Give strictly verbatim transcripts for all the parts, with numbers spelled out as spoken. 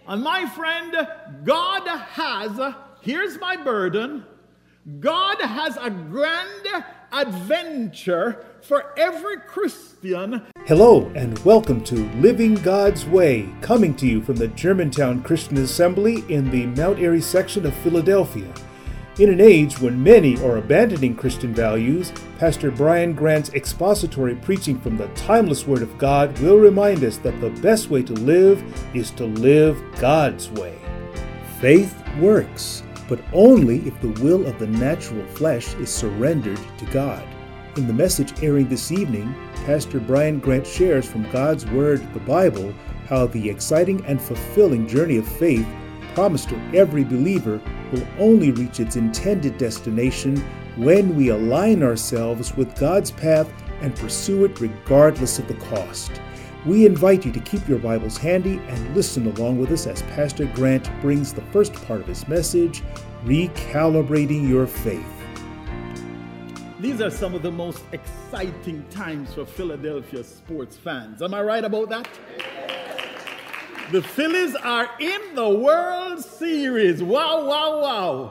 And my friend, God has, here's my burden, God has a grand adventure for every Christian. Hello and welcome to Living God's Way, coming to you from the Germantown Christian Assembly in the Mount Airy section of Philadelphia. In an age when many are abandoning Christian values, Pastor Brian Grant's expository preaching from the timeless Word of God will remind us that the best way to live is to live God's way. Faith works, but only if the will of the natural flesh is surrendered to God. In the message airing this evening, Pastor Brian Grant shares from God's Word, the Bible, how the exciting and fulfilling journey of faith promised to every believer will only reach its intended destination when we align ourselves with God's path and pursue it regardless of the cost. We invite you to keep your Bibles handy and listen along with us as Pastor Grant brings the first part of his message, Recalibrating Your Faith. These are some of the most exciting times for Philadelphia sports fans. Am I right about that? The Phillies are in the World Series. Wow, wow, wow.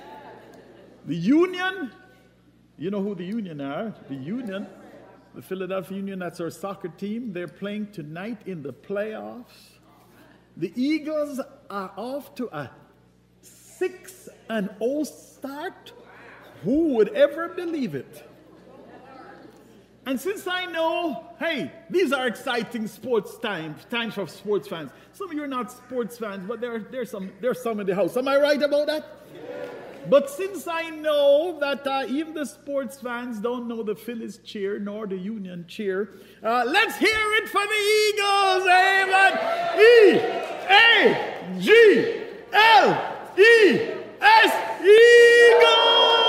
The Union, you know who the Union are? The Union, the Philadelphia Union, that's our soccer team. They're playing tonight in the playoffs. The Eagles are off to a six and oh start. Who would ever believe it? And since I know, hey, these are exciting sports times, times for sports fans. Some of you are not sports fans, but there, there's some, there's some in the house. Am I right about that? Yeah. But since I know that uh, even the sports fans don't know the Phillies cheer nor the Union cheer, uh, let's hear it for the Eagles. Amen. E A G L E S Eagles.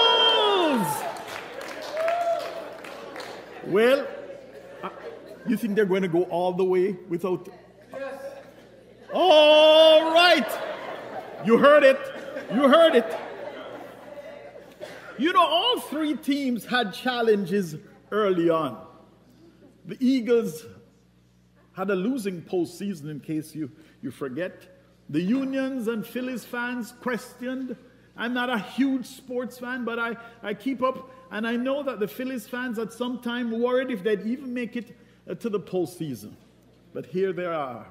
Well, uh, you think they're going to go all the way without? Yes. All right. You heard it. You heard it. You know, all three teams had challenges early on. The Eagles had a losing postseason, in case you, you forget. The Unions and Phillies fans questioned. I'm not a huge sports fan, but I, I keep up. And I know that the Phillies fans at some time worried if they'd even make it uh, to the postseason. But here they are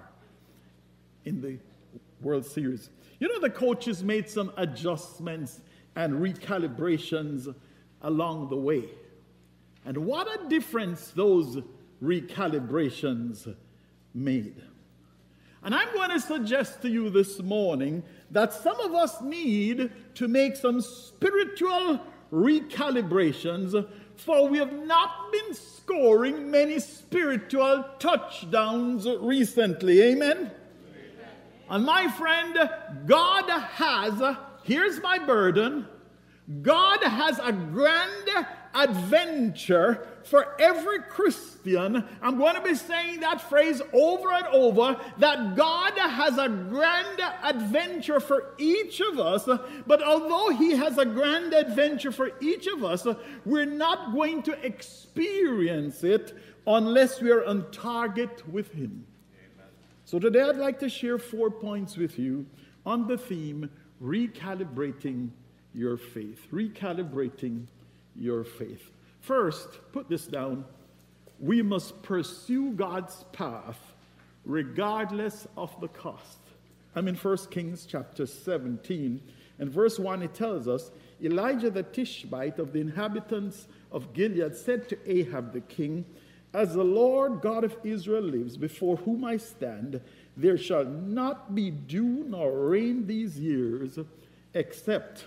in the World Series. You know, the coaches made some adjustments and recalibrations along the way. And what a difference those recalibrations made. And I'm going to suggest to you this morning that some of us need to make some spiritual recalibrations, for we have not been scoring many spiritual touchdowns recently. Amen? Amen. And my friend, God has, here's my burden, God has a grand adventure for every Christian. I'm going to be saying that phrase over and over, that God has a grand adventure for each of us. But although he has a grand adventure for each of us, we're not going to experience it unless we're on target with him. Amen. So today I'd like to share four points with you on the theme, recalibrating your faith. Recalibrating your faith. First, put this down. We must pursue God's path regardless of the cost. I'm in First Kings chapter seventeen, and verse one, it tells us, Elijah the Tishbite of the inhabitants of Gilead said to Ahab the king, as the Lord God of Israel lives, before whom I stand, there shall not be dew nor rain these years, except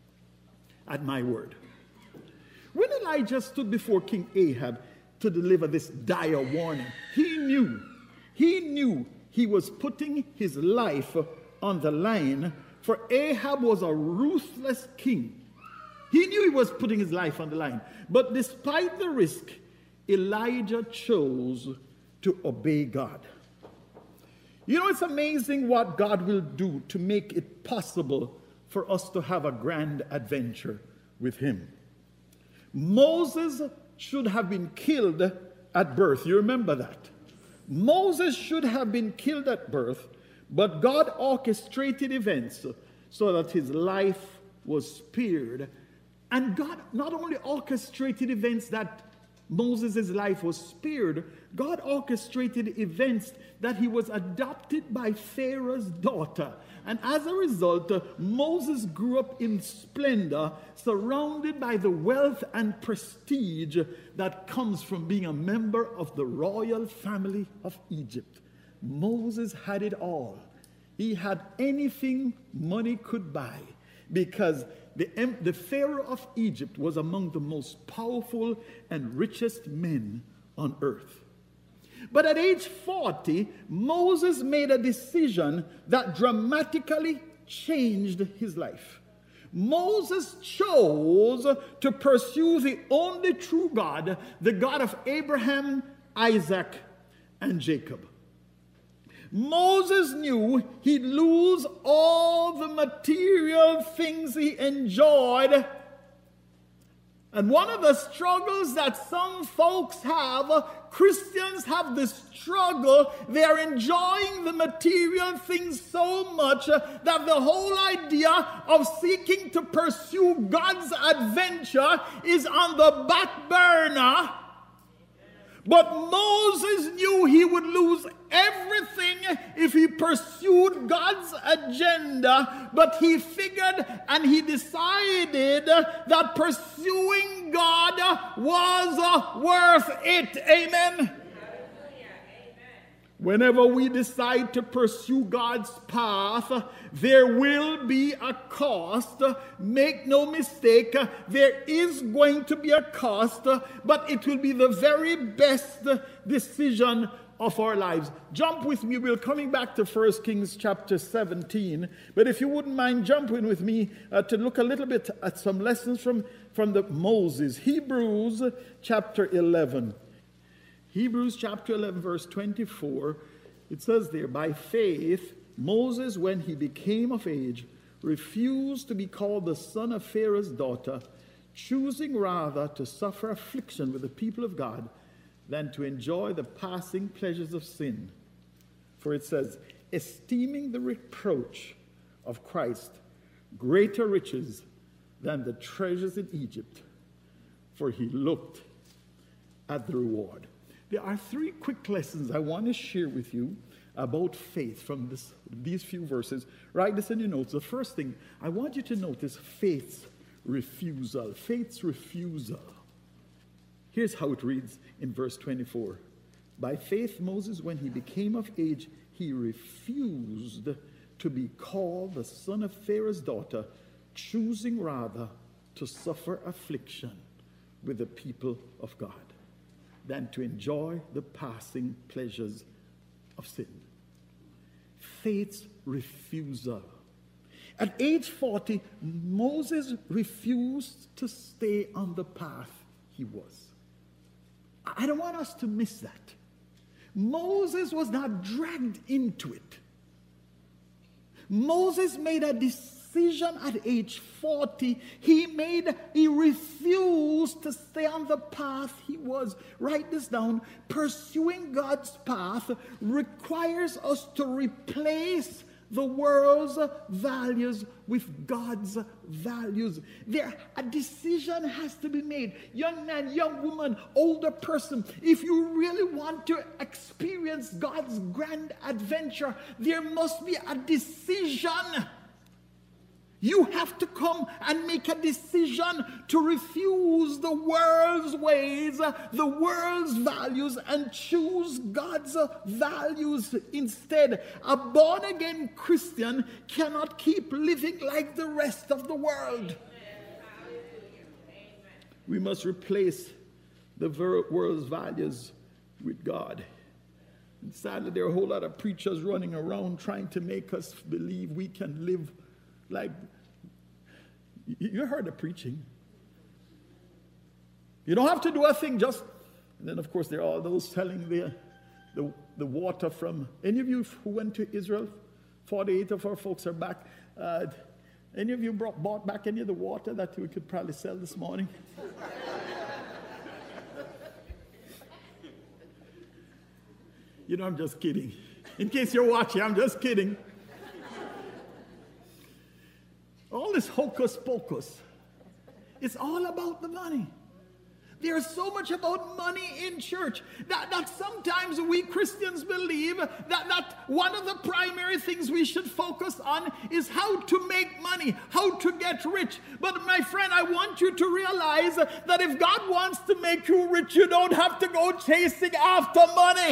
at my word. When Elijah stood before King Ahab to deliver this dire warning, he knew, he knew he was putting his life on the line, for Ahab was a ruthless king. He knew he was putting his life on the line. But despite the risk, Elijah chose to obey God. You know, it's amazing what God will do to make it possible for us to have a grand adventure with him. Moses should have been killed at birth. You remember that? Moses should have been killed at birth, But God orchestrated events so that his life was spared. And God not only orchestrated events that Moses' life was spared, God orchestrated events that he was adopted by Pharaoh's daughter. And as a result, uh, Moses grew up in splendor, surrounded by the wealth and prestige that comes from being a member of the royal family of Egypt. Moses had it all. He had anything money could buy, because the, the Pharaoh of Egypt was among the most powerful and richest men on earth. But at age forty, Moses made a decision that dramatically changed his life. Moses chose to pursue the only true God, the God of Abraham, Isaac, and Jacob. Moses knew he'd lose all the material things he enjoyed. And one of the struggles that some folks have, Christians have this struggle, they're enjoying the material things so much that the whole idea of seeking to pursue God's adventure is on the back burner. But Moses knew he would lose everything if he pursued God's agenda. But he figured and he decided that pursuing God was worth it. Amen. Whenever we decide to pursue God's path, there will be a cost. Make no mistake, there is going to be a cost, but it will be the very best decision of our lives. Jump with me. We're coming back to First Kings chapter seventeen, but if you wouldn't mind jumping with me uh, to look a little bit at some lessons from, from the Moses. Hebrews chapter eleven. Hebrews chapter eleven, verse twenty-four, it says there, by faith, Moses, when he became of age, refused to be called the son of Pharaoh's daughter, choosing rather to suffer affliction with the people of God than to enjoy the passing pleasures of sin. For it says, esteeming the reproach of Christ greater riches than the treasures in Egypt, for he looked at the reward. There are three quick lessons I want to share with you about faith from this, these few verses. Write this in your notes. The first thing, I want you to notice faith's refusal. Faith's refusal. Here's how it reads in verse twenty-four. By faith, Moses, when he became of age, he refused to be called the son of Pharaoh's daughter, choosing rather to suffer affliction with the people of God than to enjoy the passing pleasures of sin. Faith's refusal. At age forty, Moses refused to stay on the path he was. I don't want us to miss that. Moses was not dragged into it. Moses made a decision at age forty. He made, he refused to stay on the path he was. Write this down. Pursuing God's path requires us to replace the world's values with God's values. There, a decision has to be made. Young man, young woman, older person, if you really want to experience God's grand adventure, there must be a decision. You have to come and make a decision to refuse the world's ways, the world's values, and choose God's values instead. A born-again Christian cannot keep living like the rest of the world. We must replace the world's values with God. And sadly, there are a whole lot of preachers running around trying to make us believe we can live like, you heard the preaching. You don't have to do a thing, just, and then of course there are all those selling the, the, the water from, any of you who went to Israel, forty-eight of our folks are back. Uh, any of you brought, bought back any of the water that we could probably sell this morning? You know, I'm just kidding. In case you're watching, I'm just kidding. All this hocus pocus, it's all about the money. There's so much about money in church that, that sometimes we Christians believe that, that one of the primary things we should focus on is how to make money, how to get rich. But my friend, I want you to realize that if God wants to make you rich, you don't have to go chasing after money.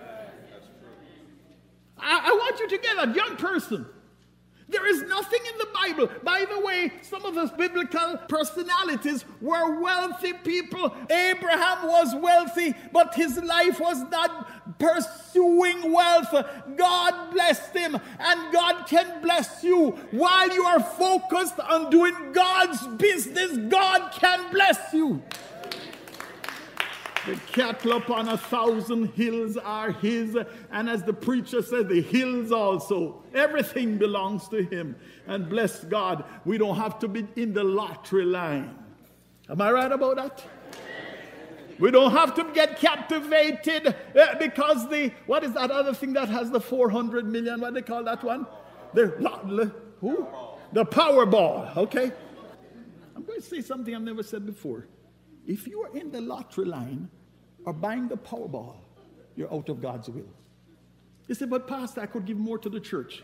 I, I want you to get that, young person. There is nothing in the Bible. By the way, some of those biblical personalities were wealthy people. Abraham was wealthy, but his life was not pursuing wealth. God blessed him, and God can bless you. While you are focused on doing God's business, God can bless you. The cattle upon a thousand hills are his, and as the preacher said, the hills also. Everything belongs to him. And bless God, we don't have to be in the lottery line. Am I right about that? We don't have to get captivated uh, because the, what is that other thing that has the four hundred million, what do they call that one? The, who? The Powerball, okay? I'm going to say something I've never said before. If you are in the lottery line or buying the Powerball, you're out of God's will. You say, but Pastor, I could give more to the church.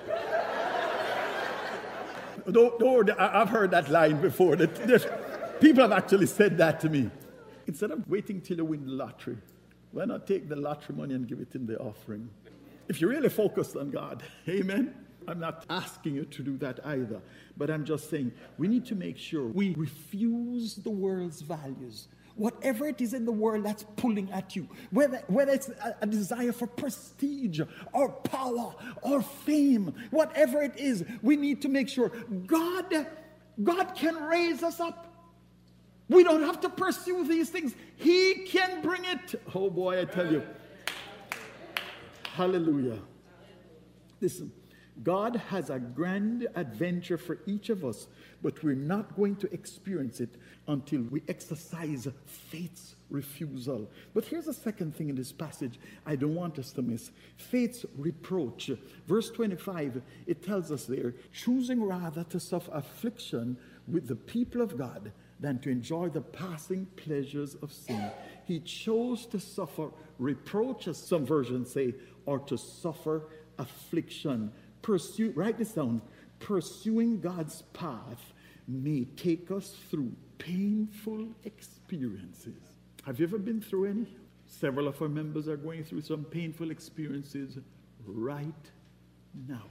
don't, don't, I've heard that line before. That, people have actually said that to me. Instead of waiting till you win the lottery, why not take the lottery money and give it in the offering? If you're really focused on God, amen? I'm not asking you to do that either, but I'm just saying we need to make sure we refuse the world's values. Whatever it is in the world that's pulling at you, whether, whether it's a, a desire for prestige or power or fame, whatever it is, we need to make sure God, God can raise us up. We don't have to pursue these things. He can bring it. Oh boy, I tell you. Hallelujah. Listen. God has a grand adventure for each of us, but we're not going to experience it until we exercise faith's refusal. But here's the second thing in this passage I don't want us to miss. Faith's reproach. Verse twenty-five, it tells us there, choosing rather to suffer affliction with the people of God than to enjoy the passing pleasures of sin. He chose to suffer reproach, as some versions say, or to suffer affliction. Pursue, write this down. Pursuing God's path may take us through painful experiences. Have you ever been through any? Several of our members are going through some painful experiences right now.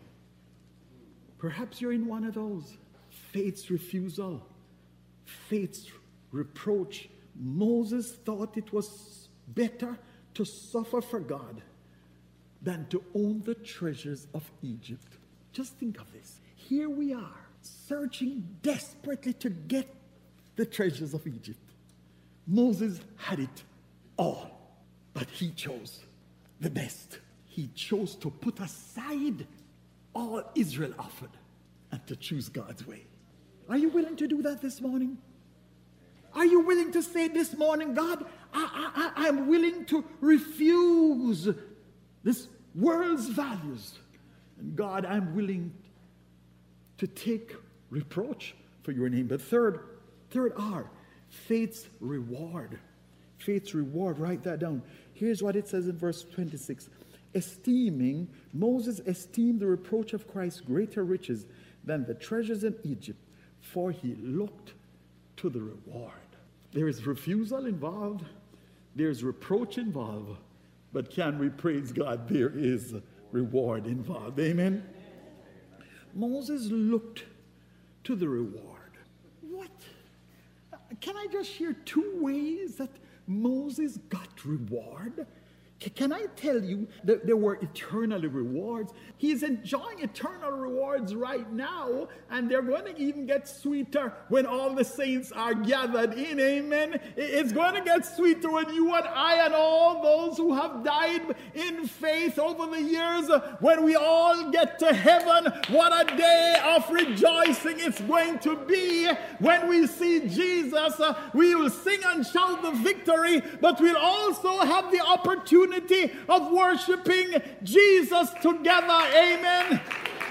Perhaps you're in one of those. Faith's refusal, faith's reproach. Moses thought it was better to suffer for God than to own the treasures of Egypt. Just think of this. Here we are, searching desperately to get the treasures of Egypt. Moses had it all, but he chose the best. He chose to put aside all Israel offered and to choose God's way. Are you willing to do that this morning? Are you willing to say this morning, God, I, I, I'm willing to refuse this world's values. And God, I'm willing to take reproach for your name. But third, third R, faith's reward. Faith's reward, write that down. Here's what it says in verse twenty-six. Esteeming, Moses esteemed the reproach of Christ greater riches than the treasures in Egypt, for he looked to the reward. There is refusal involved. There's reproach involved. But can we praise God? There is reward involved. Amen? Moses looked to the reward. What? Can I just share two ways that Moses got reward? Can I tell you that there were eternal rewards? He's enjoying eternal rewards right now, and they're going to even get sweeter when all the saints are gathered in. Amen. It's going to get sweeter when you and I and all those who have died in faith over the years, when we all get to heaven. What a day of rejoicing it's going to be when we see Jesus. We will sing and shout the victory, but we'll also have the opportunity opportunity of worshiping Jesus together. Amen.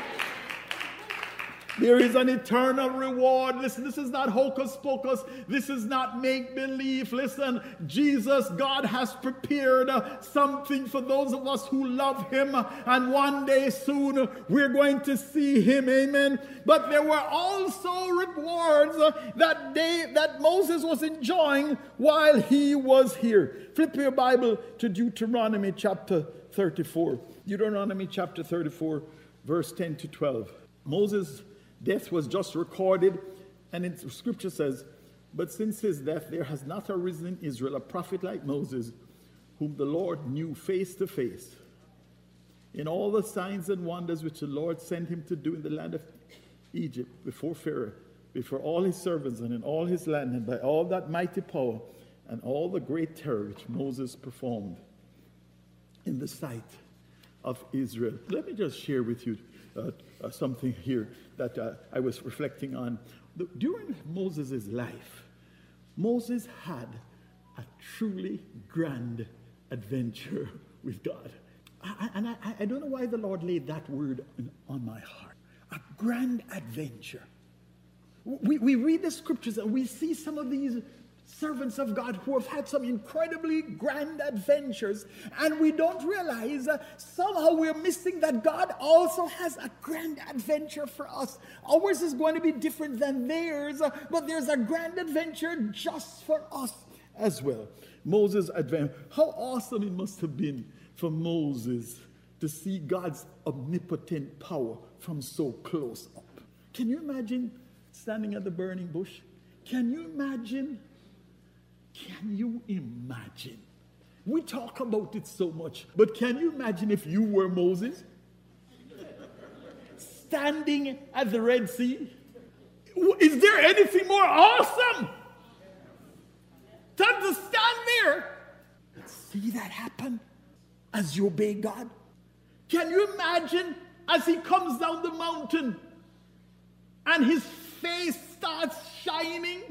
There is an eternal reward. Listen, this is not hocus pocus. This is not make-believe. Listen, Jesus, God has prepared uh, something for those of us who love him. And one day soon, we're going to see him. Amen. But there were also rewards uh, that day that Moses was enjoying while he was here. Flip your Bible to Deuteronomy chapter thirty-four. Deuteronomy chapter thirty-four, verse ten to twelve. Moses' death was just recorded, and in scripture says, but since his death there has not arisen in Israel a prophet like Moses, whom the Lord knew face to face. In all the signs and wonders which the Lord sent him to do in the land of Egypt, before Pharaoh, before all his servants, and in all his land, and by all that mighty power, and all the great terror which Moses performed in the sight of Israel. Let me just share with you uh, uh, something here that uh, I was reflecting on. The, during Moses' life, Moses had a truly grand adventure with God. I, and I, I don't know why the Lord laid that word in, on my heart. A grand adventure. We, we read the scriptures and we see some of these servants of God who have had some incredibly grand adventures, and we don't realize uh, somehow we're missing that God also has a grand adventure for us. Ours is going to be different than theirs, uh, but there's a grand adventure just for us as well. Moses' adventure. How awesome it must have been for Moses to see God's omnipotent power from so close up. Can you imagine standing at the burning bush? Can you imagine? Can you imagine? We talk about it so much, but can you imagine if you were Moses? Standing at the Red Sea? Is there anything more awesome than to stand there and see that happen as you obey God? Can you imagine as he comes down the mountain and his face starts shining?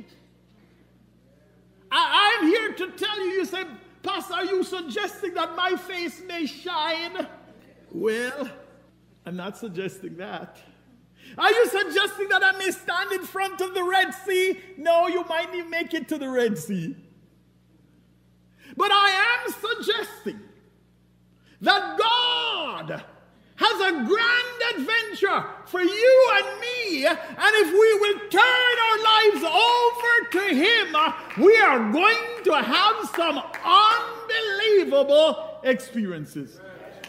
I, I'm here to tell you, you say, Pastor, are you suggesting that my face may shine? Well, I'm not suggesting that. Are you suggesting that I may stand in front of the Red Sea? No, you might even make it to the Red Sea. But I am suggesting that God has a grand adventure for you and me, and if we will turn our lives over to him, we are going to have some unbelievable experiences.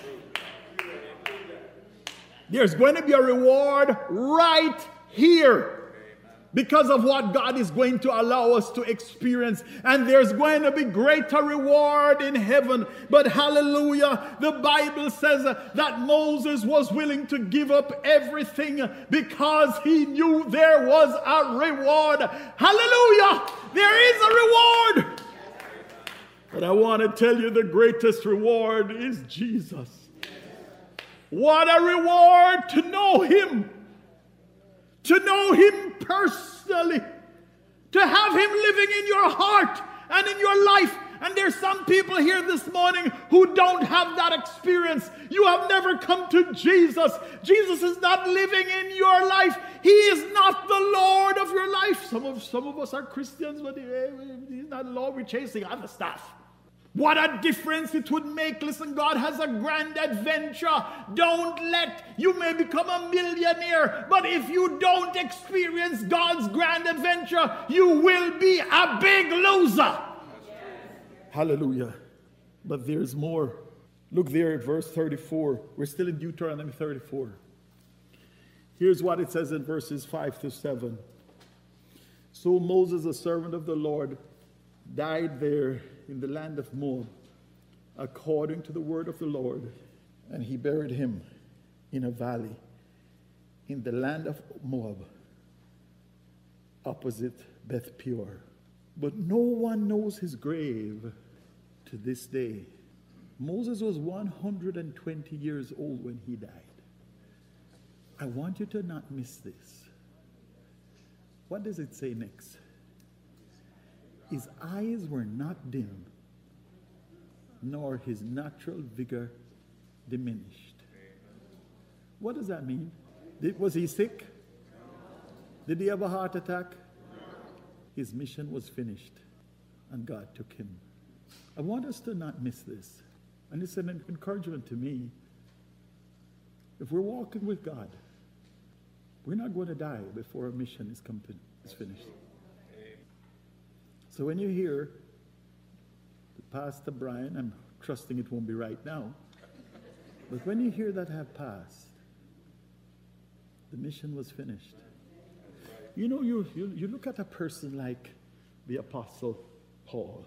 There's going to be a reward right here because of what God is going to allow us to experience. And there's going to be greater reward in heaven. But hallelujah, the Bible says that Moses was willing to give up everything because he knew there was a reward. Hallelujah, there is a reward. But I want to tell you the greatest reward is Jesus. What a reward to know him. To know him personally, to have him living in your heart and in your life. And there's some people here this morning who don't have that experience. You have never come to Jesus. Jesus is not living in your life. He is not the Lord of your life. Some of, some of us are Christians, but he's not the Lord. We're chasing other stuff. What a difference it would make. Listen, God has a grand adventure. Don't let, you may become a millionaire, but if you don't experience God's grand adventure, you will be a big loser. Yes. Hallelujah. But there's more. Look there at verse thirty-four. We're still in Deuteronomy thirty-four. Here's what it says in verses five to seven. So Moses, a servant of the Lord, died there in the land of Moab, according to the word of the Lord, and he buried him in a valley in the land of Moab, opposite Beth Peor. But no one knows his grave to this day. Moses was one hundred twenty years old when he died. I want you to not miss this. What does it say next? His eyes were not dim nor his natural vigor diminished. What does that mean? Did, was he sick? Did he have a heart attack? His mission was finished, and God took him. I want us to not miss this. And it's an encouragement to me. If we're walking with God, we're not going to die before our mission is, come to, is finished. So when you hear Pastor Brian, I'm trusting it won't be right now, but when you hear that have passed, the mission was finished. You know, you, you, you look at a person like the Apostle Paul.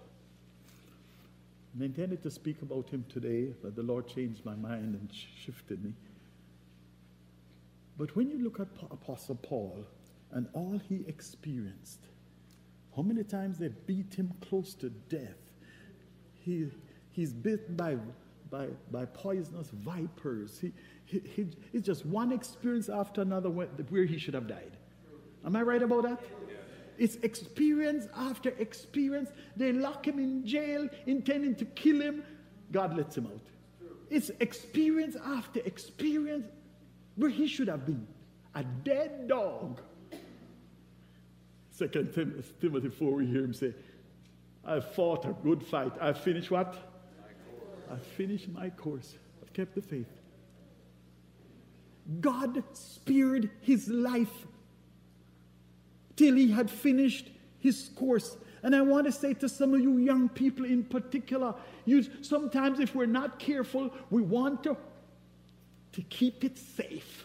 I intended to speak about him today, but the Lord changed my mind and shifted me. But when you look at Apostle Paul and all he experienced, how many times they beat him close to death. He, he's bitten by, by, by poisonous vipers. He, he, he, it's just one experience after another where he should have died. Am I right about that? It's experience after experience. They lock him in jail, intending to kill him. God lets him out. It's experience after experience where he should have been a dead dog. Second Tim- Timothy four, we hear him say, I fought a good fight. I finished what? I finished my course. I've kept the faith. God spared his life till he had finished his course. And I want to say to some of you young people in particular, you sometimes if we're not careful, we want to, to keep it safe.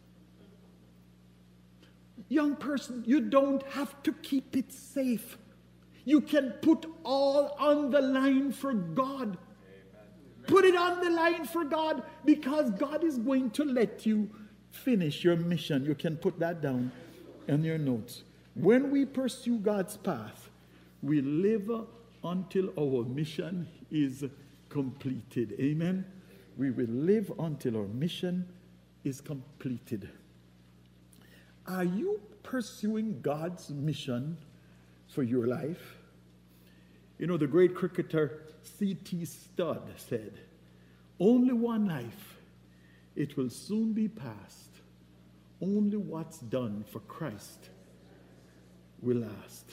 Young person, you don't have to keep it safe. You can put all on the line for God. Amen. Put it on the line for God, because God is going to let you finish your mission. You can put that down in your notes. When we pursue God's path, we live until our mission is completed. Amen? We will live until our mission is completed. Are you pursuing God's mission for your life? You know, the great cricketer C T Studd said, only one life, it will soon be past. Only what's done for Christ will last.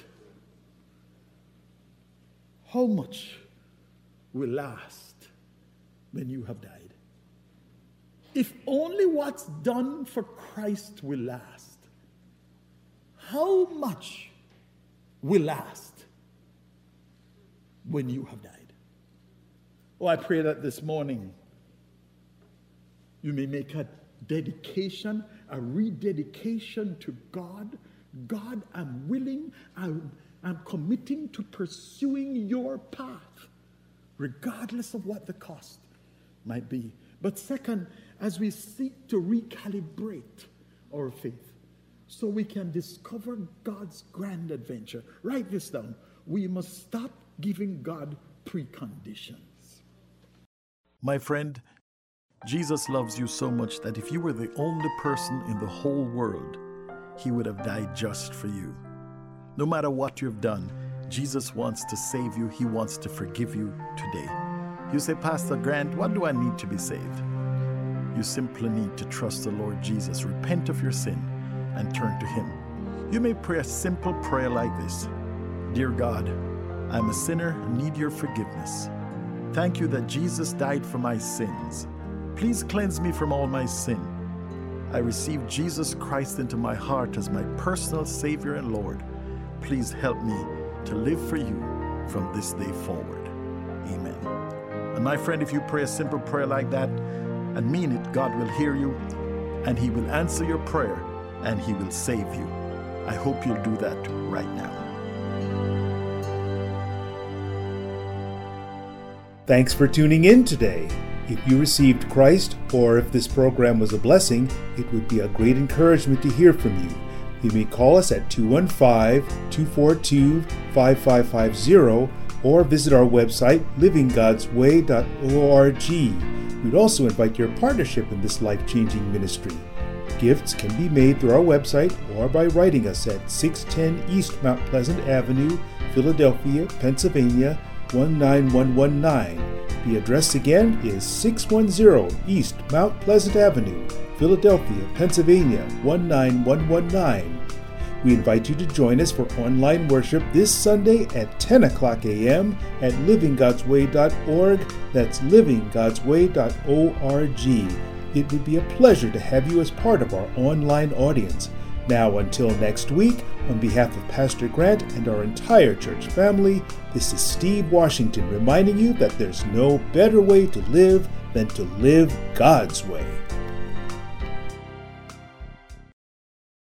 How much will last when you have died? If only what's done for Christ will last, how much will last when you have died? Oh, I pray that this morning you may make a dedication, a rededication to God. God, I'm willing, I'm, I'm committing to pursuing your path, regardless of what the cost might be. But second, as we seek to recalibrate our faith, so we can discover God's grand adventure. Write this down. We must stop giving God preconditions. My friend, Jesus loves you so much that if you were the only person in the whole world, he would have died just for you. No matter what you've done, Jesus wants to save you. He wants to forgive you today. You say, Pastor Grant, what do I need to be saved? You simply need to trust the Lord Jesus, repent of your sin, and turn to him. You may pray a simple prayer like this. Dear God, I'm a sinner and need your forgiveness. Thank you that Jesus died for my sins. Please cleanse me from all my sin. I receive Jesus Christ into my heart as my personal Savior and Lord. Please help me to live for you from this day forward. Amen. And my friend, if you pray a simple prayer like that and mean it, God will hear you and he will answer your prayer and he will save you. I hope you'll do that right now. Thanks for tuning in today. If you received Christ, or if this program was a blessing, it would be a great encouragement to hear from you. You may call us at two one five, two four two, five five five zero or visit our website, living gods way dot org. We'd also invite your partnership in this life-changing ministry. Gifts can be made through our website or by writing us at six ten East Mount Pleasant Avenue, Philadelphia, Pennsylvania, one nine one one nine. The address again is six one zero East Mount Pleasant Avenue, Philadelphia, Pennsylvania one nine one one nine. We invite you to join us for online worship this Sunday at ten o'clock a.m. at living gods way dot org. That's living gods way dot org. It would be a pleasure to have you as part of our online audience. Now, until next week, on behalf of Pastor Grant and our entire church family, this is Steve Washington reminding you that there's no better way to live than to live God's way.